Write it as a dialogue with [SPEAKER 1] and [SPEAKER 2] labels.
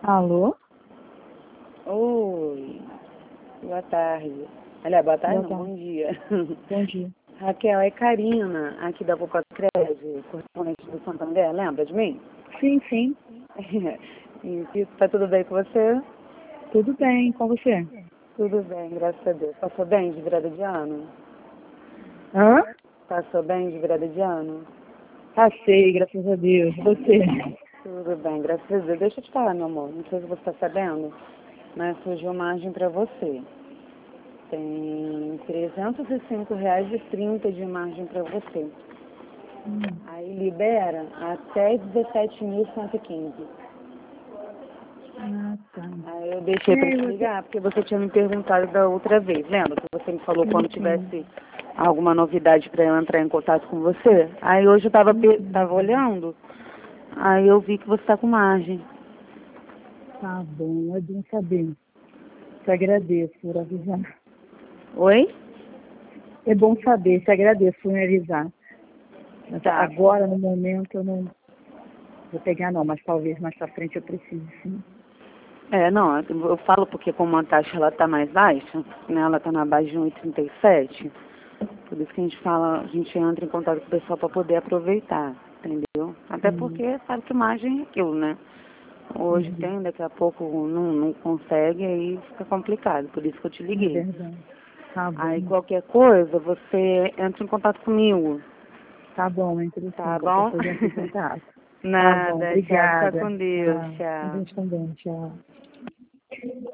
[SPEAKER 1] Alô?
[SPEAKER 2] Oi, boa tarde. Aliás, boa tarde
[SPEAKER 1] Boa
[SPEAKER 2] não,
[SPEAKER 1] tarde.
[SPEAKER 2] bom dia.
[SPEAKER 1] Bom dia.
[SPEAKER 2] Raquel, é Karina, aqui da Copa Crédito, correspondente do Santander, lembra de mim?
[SPEAKER 1] Sim, sim.
[SPEAKER 2] E tá tudo bem com você?
[SPEAKER 1] Tudo bem com você?
[SPEAKER 2] Tudo bem, graças a Deus. Passou bem de virada de ano?
[SPEAKER 1] Hã?
[SPEAKER 2] Passou bem de virada de ano?
[SPEAKER 1] Passei, graças a Deus. Você?
[SPEAKER 2] Tudo bem, graças a Deus. Deixa eu te falar, meu amor, não sei se você está sabendo, mas surgiu margem para você. Tem R$ 305,30 de margem para você. Aí libera até 17.115.
[SPEAKER 1] Ah, tá.
[SPEAKER 2] Aí eu deixei para te
[SPEAKER 1] Você...
[SPEAKER 2] ligar, porque você tinha me perguntado da outra vez, lembra? Que você me falou quando
[SPEAKER 1] Sim.
[SPEAKER 2] tivesse alguma novidade para eu entrar em contato com você. Aí hoje eu tava olhando, aí eu vi que você está com margem.
[SPEAKER 1] Tá bom, é bom saber. Te agradeço por avisar.
[SPEAKER 2] Oi?
[SPEAKER 1] É bom saber, te agradeço por me avisar. Mas
[SPEAKER 2] Tá.
[SPEAKER 1] agora, no momento, eu não vou pegar não, mas talvez mais pra frente eu precise sim.
[SPEAKER 2] Não, eu falo porque como a taxa ela tá mais baixa, né? Ela tá na base de 1,37. Por isso que a gente fala, a gente entra em contato com o pessoal para poder aproveitar, entendeu? Até
[SPEAKER 1] Sim.
[SPEAKER 2] porque sabe que margem é aquilo, né? Hoje
[SPEAKER 1] Uhum.
[SPEAKER 2] tem, daqui a pouco não consegue, aí fica complicado, por isso que eu te
[SPEAKER 1] É
[SPEAKER 2] liguei.
[SPEAKER 1] verdade. Tá
[SPEAKER 2] Aí
[SPEAKER 1] bom.
[SPEAKER 2] qualquer coisa, você entra em contato comigo,
[SPEAKER 1] Tá bom, entre sim.
[SPEAKER 2] tá
[SPEAKER 1] Qualquer
[SPEAKER 2] bom?
[SPEAKER 1] coisa entra em contato. Tá bom,
[SPEAKER 2] Nada, tchau, fica
[SPEAKER 1] obrigada.
[SPEAKER 2] com Deus,
[SPEAKER 1] Tchau. A
[SPEAKER 2] tchau.
[SPEAKER 1] gente também, tchau.